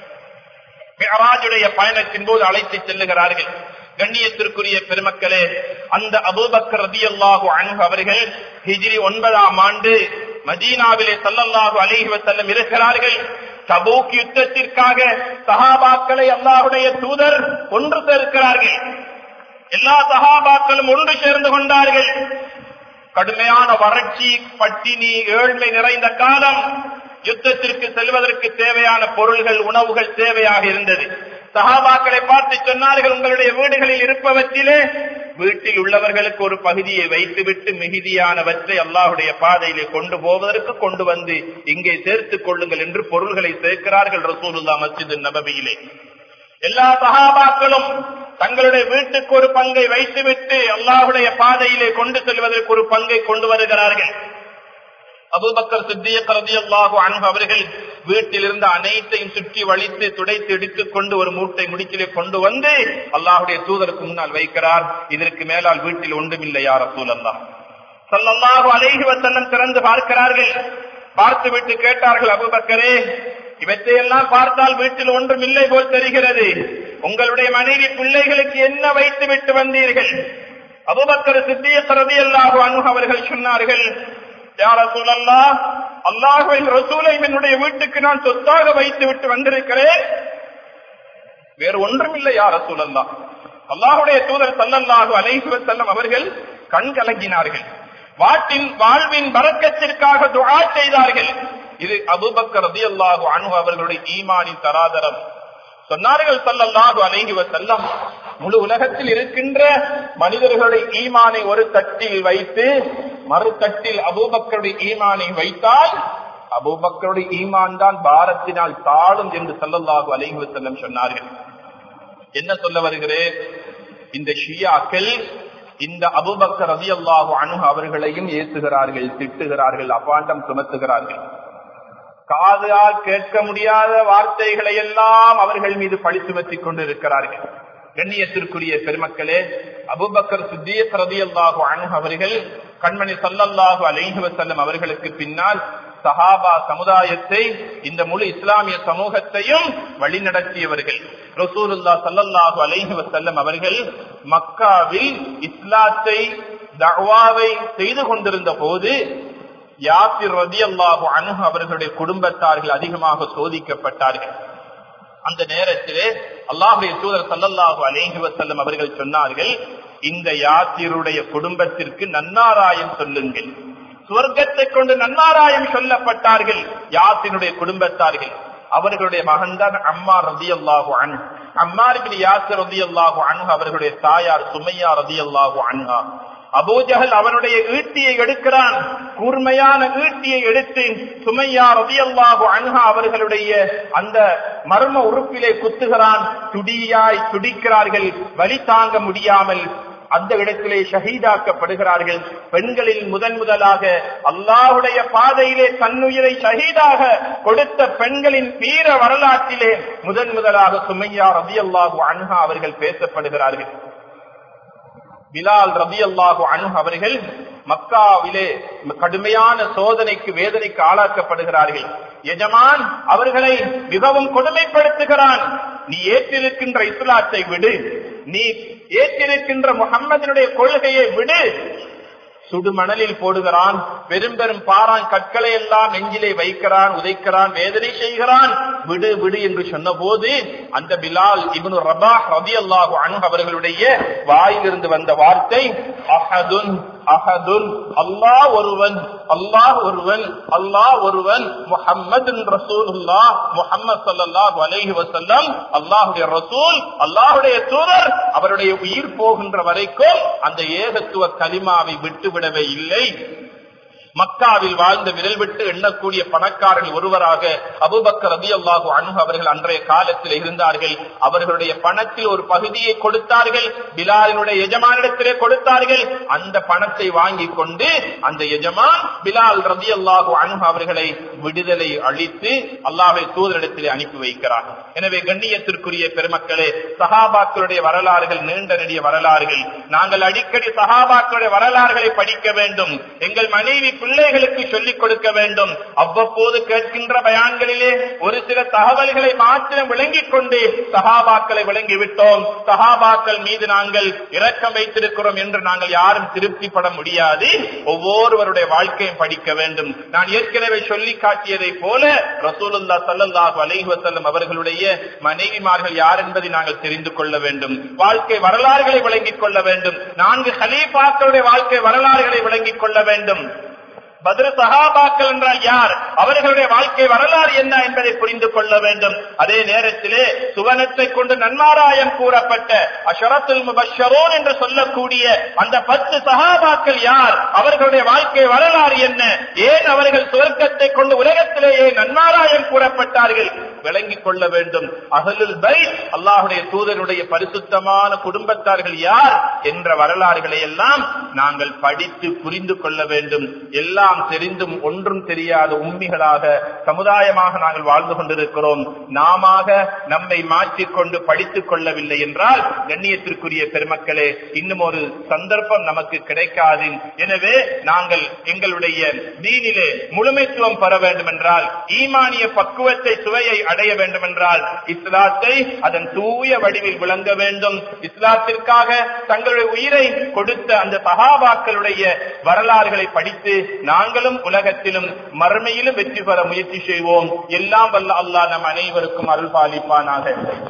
மிஅராஜுடைய பயணத்தின் போது அழைத்து செல்லுகிறார்கள். கண்ணியத்திற்குரிய பெருமக்களே, அந்த அபூபக்கர் ரலியல்லாஹு அன்ஹு அவர்கள் ஹிஜ்ரி ஒன்பதாம் ஆண்டு மதீனாவிலே ஸல்லல்லாஹு அலைஹி வஸல்லம் இருக்கிறார்கள். தபூக் யுத்தத்திற்காக சஹாபாக்களை அல்லாஹ்வுடைய தூதர் ஒன்று சேர்க்கிறார்கள். எல்லா சஹாபாக்களும் ஒன்று சேர்ந்து கொண்டார்கள். கடுமையான வறட்சி, பட்டினி, ஏழ்மை நிறைந்த காலம். யுத்தத்திற்கு செல்வதற்கு தேவையான பொருள்கள், உணவுகள் தேவையாக இருந்தது. சஹாபாக்களை பார்த்து சொன்னார்கள், உங்களுடைய வீடுகளில் இருப்பவற்றிலே வீட்டில் உள்ளவர்களுக்கு ஒரு பகுதியை வைத்துவிட்டு மிகுதியானவற்றை அல்லாஹுடைய பாதையிலே கொண்டு போவதற்கு கொண்டு வந்து இங்கே சேர்த்துக் கொள்ளுங்கள் என்று பொருள்களை சேர்க்கிறார்கள் ரசூலுல்லாஹ் மஸ்ஜிது நபவியிலே. எல்லா சஹாபாக்களும் தங்களுடைய வீட்டுக்கு ஒரு பங்கை வைத்துவிட்டு அல்லாஹுடைய பாதையிலே கொண்டு செல்வதற்கு ஒரு பங்கை கொண்டு வருகிறார்கள். அபூபக்கர் சித்திக் ரலியல்லாஹு அன்ஹு அவர்கள் வீட்டில் இருந்த அனைத்தையும் சுற்றி வலித்து துடைத்து எடுத்துக் கொண்டு ஒரு மூட்டை முடிக்கிலே கொண்டு வந்து அல்லாஹுடைய தூதருக்கு முன்னால் வைக்கிறார். இதற்கு மேலால் வீட்டில் ஒன்றுமில்லை யா ரசூலல்லாஹ். ஸல்லல்லாஹு அலைஹி வஸல்லம் திறந்து பார்க்கிறார்கள். பார்த்துவிட்டு கேட்டார்கள், அபூபக்கரே, இவற்றையெல்லாம் பார்த்தால் வீட்டில் ஒன்றும் இல்லை போல் தெரிகிறது. உங்களுடைய மனைவி பிள்ளைகளுக்கு என்ன வைத்து விட்டு வந்தீர்கள்? அபூபக்கர் சித்திக் ரலியல்லாஹு அன்ஹு அவர்கள் சொன்னார்கள், யா ரசூலல்லாஹ், அல்லாஹ்வின் ரசூலை என்னுடைய வீட்டுக்கு நான் சொத்தாக வைத்து விட்டு வந்திருக்கிறேன், வேறு ஒன்றுமில்லை யா ரசூலல்லாஹ். அல்லாஹ்வுடைய தூதர் ஸல்லல்லாஹு அலைஹி வஸல்லம் அவர்கள் கண் கலங்கினார்கள். வாட்டின் வாழ்வின் பரக்கத்திற்காக துஆ செய்தார்கள். இது அபூபக்கர் ரலியல்லாஹு அன்ஹு அவர்களுடைய ஈமானின் தராதரம். சொன்னார்கள் ஸல்லல்லாஹு அலைஹி வஸல்லம், முழு உலகத்தில் இருக்கின்ற மனிதர்களுடைய ஈமானை ஒரு தட்டில் வைத்து மறு தட்டில் அபூபக்கருடைய ஈமானை வைத்தால் அபூபக்கருடைய ஈமான் தான் பாரத்தினால் தாழும் என்று ஸல்லல்லாஹு அலைஹி வஸல்லம் சொன்னார்கள். என்ன சொல்ல வருகிறேன்? இந்த ஷியாக்கள் இந்த அபூபக்கர் ரலியல்லாஹு அன்ஹு அவர்களையும் ஏசுகிறார்கள், திட்டுகிறார்கள், அபாண்டம் சுமத்துகிறார்கள். காதால் கேட்க முடியாத வார்த்தைகளை எல்லாம் அவர்கள் மீது பழி சுமத்திக் கொண்டிருக்கிறார்கள். கண்ணியத்திற்குரிய பெருமக்களே, அபூபக்கர் சித்திக் ரலியல்லாஹு அன்ஹு அவர்கள் கண்மணி ஸல்லல்லாஹு அலைஹி வஸல்லம் அவர்களுக்கு பின்னால் சஹாபா சமுதாயத்தை, இந்த முழு இஸ்லாமிய சமூகத்தையும் வழிநடத்தியவர்கள். ரசூலுல்லாஹ் ஸல்லல்லாஹு அலைஹி வஸல்லம் அவர்கள் மக்காவில் இஸ்லாத்தை தஅவாவை செய்து கொண்டிருந்த போது யாசிர் ரலியல்லாஹு அன்ஹு அவர்களுடைய குடும்பத்தார்கள் அதிகமாக சோதிக்கப்பட்டார்கள். அந்த நேரத்திலே அல்லாஹ்வுடைய தூதர் ஸல்லல்லாஹு அலைஹி வஸல்லம் அவர்கள் சொன்னார்கள், இந்த யாசிருடைய குடும்பத்திற்கு நன்னாராயம் சொல்லுங்கள். சுவர்க்கத்தை கொண்டு நன்னாராயம் சொல்லப்பட்டார்கள் யாசிருடைய குடும்பத்தார்கள். அவர்களுடைய மகன்தான் அம்மார் ரலியல்லாஹு அன்ஹு. அம்மார் இப்னு யாசிர் ரலியல்லாஹு அன்ஹு அவர்களுடைய தாயார் சுமையா ரலியல்லாஹு அன்ஹா. அபூஜஹல் அவனுடைய ஈட்டியை எடுக்கிறான். கூர்மையான ஈட்டியை எடுத்து சுமையா ரலியல்லாஹு அன்ஹா அவர்களுடைய அந்த மர்ம உறுப்பிலே குத்துகிறான். துடியாய் துடிக்கிறார்கள். வலி தாங்க முடியாமல் அந்த இடத்திலே ஷஹீதாக்கப்படுகிறார்கள். பெண்களில் முதன் முதலாக அல்லாஹ்வுடைய பாதையிலே தன்னுயிரை ஷஹீதாக கொடுத்த பெண்களின் வீர வரலாற்றிலே முதன் முதலாக சுமையா ரலியல்லாஹு அன்ஹா அவர்கள் பேசப்படுகிறார்கள். பிலால் ரலியல்லாஹு அன்ஹு அவர்கள் மக்காவிலே கடுமையான சோதனைக்கு வேதனைக்கு ஆளாக்கப்படுகிறார்கள். எஜமான் அவர்களை மிகவும் கொடுமைப்படுத்துகிறான். நீ ஏற்றிருக்கின்ற இஸ்லாத்தை விடு, நீ ஏற்றிருக்கின்ற முஹம்மதினுடைய கொள்கையை விடு. சுடுமணலில் போடுகிறான், பெரும் பெரும் பாறான் கற்களை எல்லாம் நெஞ்சிலே வைக்கிறான், உதைக்கிறான், வேதனை செய்கிறான். விடு விடு என்று சொன்ன போது அந்த பிலால் இப்னு ரபாஹ் ரலியல்லாஹு அன்ஹு அவர்களுடைய வாயிலிருந்து வந்த வார்த்தை அஹதுன் அஹதுன், அல்லாஹ் ஒருவன், அல்லாஹ் ஒருவன், அல்லாஹ் ஒருவன், முஹம்மதுன் ரசூலுல்லாஹ், முஹம்மது ஸல்லல்லாஹு அலைஹி வஸல்லம் அல்லாஹ்வுடைய ரசூல், அல்லாஹ்வுடைய தூதர். அவருடைய உயிர் போகின்ற வரைக்கும் அந்த ஏகத்துவ கலிமாவை விட்டுவிடவே இல்லை. மக்காவில் வாழ்ந்த விரல் விட்டு எண்ணக்கூடிய பணக்காரர்கள் ஒருவராக அபூபக்கர் ரலியல்லாஹு அன்ஹு அவர்கள் அன்றைய காலத்தில் இருந்தார்கள். அவர்களுடைய பணத்தில் ஒரு பகுதியை கொடுத்தார்கள், பிலாலினுடைய எஜமானிடத்திலே கொடுத்தார்கள். அந்த பணத்தை வாங்கி கொண்டு அந்த எஜமான் பிலால் ரலியல்லாஹு அன்ஹு அவர்களை விடுதலை அளித்து அல்லாஹ்வுடைய தூதரிடத்திலே அனுப்பி வைக்கிறார். எனவே கண்ணியத்திற்குரிய பெருமக்களே, சஹாபாக்களுடைய வரலாறுகள் நீண்ட நெடிய வரலாறுகள். நாங்கள் அடிக்கடி சஹாபாக்களுடைய வரலாறுகளை படிக்க வேண்டும். எங்கள் மனைவி பிள்ளைகளுக்கு சொல்லிக் கொடுக்க வேண்டும். அவ்வப்போது கேட்கின்ற பயான்களிலே ஒரு சில தகவல்களை மாத்திரம் விளங்கிக் கொண்டு சஹாபாக்களை விளங்கிவிட்டோம், சஹாபாக்கள் மீது நாங்கள் இரக்கம் வைத்திருக்கிறோம் என்று நாங்கள் யாரும் திருப்திப்பட முடியாது. ஒவ்வொருவருடைய வாழ்க்கையும் படிக்க வேண்டும். நான் ஏற்கனவே சொல்லி காட்டியதை போல ரசூலுல்லாஹ் ஸல்லல்லாஹு அலைஹி வஸல்லம் அவர்களுடைய மனைவிமார்கள் யார் என்பதை நாங்கள் தெரிந்து கொள்ள வேண்டும். வாழ்க்கை வரலாறுகளை விளங்கிக் கொள்ள வேண்டும். நான்கு கலீஃபாக்களுடைய வாழ்க்கை வரலாறுகளை விளங்கிக் கொள்ள வேண்டும். பத்ர் சஹாபாக்கள் என்றால் யார், அவர்களுடைய வாழ்க்கை வரலாறு என்ன என்பதை புரிந்து கொள்ள வேண்டும். அதே நேரத்திலே சுவனத்தை கொண்டு நன்மாராயம் கூறப்பட்ட அஷரத்துல் முபஷ்ஷரூன் என்று சொல்லக்கூடிய அந்த பத்து சஹாபாக்கள் யார், அவர்களுடைய வாழ்க்கை வரலாறு என்ன, ஏன் அவர்கள் சுவர்க்கத்தை கொண்டு உலகத்திலேயே நன்மாராயம் கூறப்பட்டார்கள் விளங்கிக் கொள்ள வேண்டும். அஹ்லுல் பைத் அல்லாஹ்வுடைய தூதருடைய பரிசுத்தமான குடும்பத்தார்கள் யார் என்ற வரலாறுகளை எல்லாம் நாங்கள் படித்து புரிந்து கொள்ள வேண்டும். எல்லாம் தெரிந்தும் ஒன்றும் தெரியாத உம்மிகளாக சமுதாயமாக நாங்கள் வாழ்ந்து கொண்டிருக்கிறோம். நாம நம்மை மாற்றிக்கொண்டு படித்துக் கொள்ளவில்லை என்றால் கண்ணியத்திற்குரிய பெருமக்களே, இன்னும் ஒரு சந்தர்ப்பம் நமக்கு கிடைக்காது. எனவே நாங்கள் எங்களுடைய தீனிலே முழுமைத்துவம் பெற வேண்டும் என்றால், ஈமானிய பக்குவத்தை சுவையை அடைய வேண்டும் என்றால், இஸ்லாத்தை அதன் தூய வடிவில் விளங்க வேண்டும். இஸ்லாத்திற்காக தங்களுடைய உயிரை கொடுத்த அந்த சஹாபாக்களுடைய வரலாறுகளை படித்து நாங்களும் உலகத்திலும் மறுமையிலும் வெற்றி பெற முயற்சி செய்வோம். எல்லாம் வல்ல அல்லாஹ் நம் அனைவருக்கும் அருள் பாலிப்பானாக.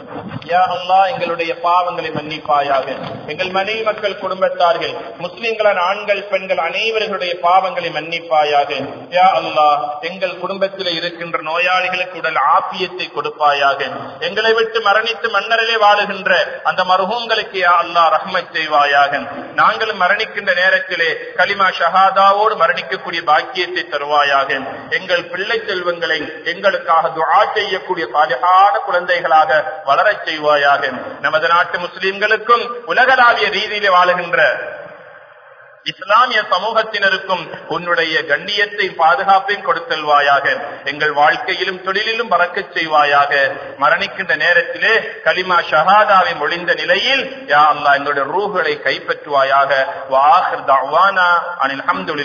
யா அல்லாஹ், எங்களுடைய பாவங்களை மன்னிப்பாயாக. எங்கள் மனைவி மக்கள் குடும்பத்தார்கள் முஸ்லிம்களான ஆண்கள் பெண்கள் அனைவர்களுடைய பாவங்களை மன்னிப்பாயாக. யா அல்லாஹ், எங்கள் குடும்பத்தில் இருக்கின்ற நோயாளிகளுக்கு உடல் ஆபியத்தை கொடுப்பாயாக. எங்களை விட்டு மரணித்து மன்னரிலே வாழுகின்ற அந்த மர்ஹூம்களுக்கு யா அல்லாஹ் ரஹ்மத் செய்வாயாக. நாங்களும் மரணிக்கின்ற நேரத்திலே கலிமா ஷஹாதாவோடு மரணிக்கக்கூடிய பாக்கியத்தை தருவாயாக. எங்கள் பிள்ளை செல்வங்களை எங்களுக்காக துஆ செய்யக்கூடிய சாலிஹான குழந்தைகளாக வளரச் செய்வாயாக. நமது நாட்டு முஸ்லிம்களுக்கும் உலகளாவிய ரீதியிலே வாழுகின்ற இஸ்லாமிய சமூகத்தினருக்கும் உன்னுடைய கண்ணியத்தை பாதுகாப்பையும் கொடுத்தல்வாயாக. எங்கள் வாழ்க்கையிலும் தொழிலிலும் பறக்கச் செய்வாயாக. மரணிக்கின்ற நேரத்திலே கலிமா ஷஹாதாவை மொழிந்த நிலையில் யா அல்லாஹ் எங்களுடைய ரூஹ்களை கைப்பற்றுவாயாக. வ ஆகிர் தஅவானா அனில் ஹம்துலில்லாஹ்.